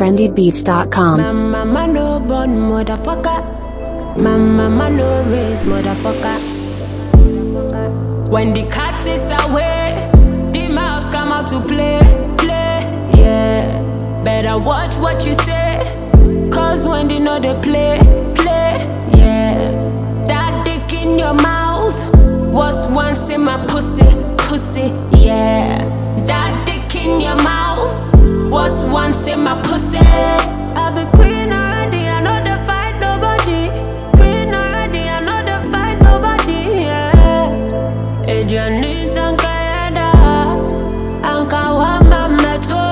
trendybeats.com. My mama no born motherfucker. My mama no raise motherfucker. When the cat is away, the mouse come out to play, yeah. Better watch what you say, cause when they know they play, yeah. That dick in your mouth was once in my pussy, yeah. That dick in your mouth was once in my pussy. I be queen already, I know they fight nobody. Queen already, I know they fight nobody, yeah. Ejanis ankayada, ankawamba meto.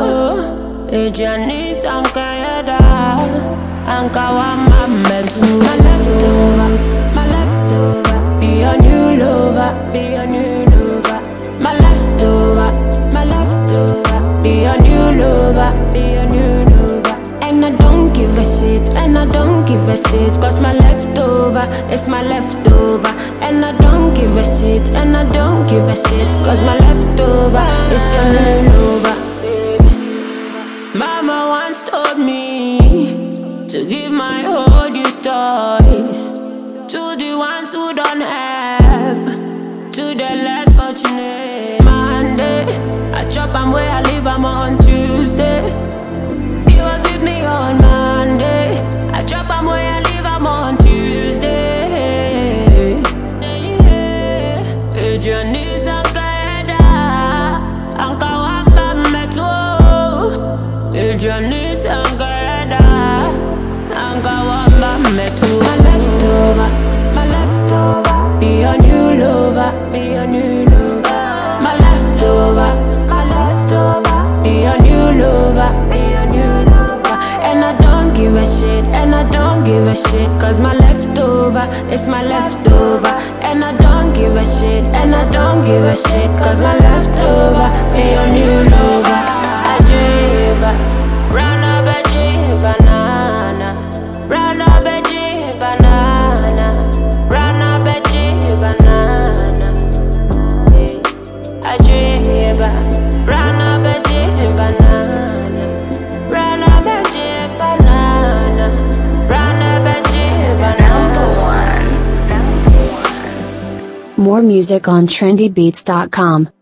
Ejanis ankayada, ankawamba meto. My leftover, be a new lover, be a new lover. My leftover, be a new lover, be a new lover. And I don't give a shit, and I don't give a shit, cause my leftover is my leftover. And I don't give a shit, and I don't give a shit, cause my leftover is your new lover. Mama once told me to give my whole these toys to the ones who don't have, to the less fortunate. Monday, I chop and where I live, I'm on Tuesday. He was with me on Monday. I chop and where I live, I'm on Tuesday. Journeys ankayada, ankawamba meto. Journeys ankayada, ankawamba meto. My leftover, be a new lover, be a new lover. My leftover, be a new lover, be a new lover. And I don't give a shit, and I don't give a shit, cause my leftover is my leftover. And I don't give a shit, and I don't give a shit, cause my leftover be a new lover. Ajiba, rana beji banana, rana beji banana, rana beji banana. Ajiba, rana beji banana, rana beji banana, rana beji banana. More music on trendybeats.com.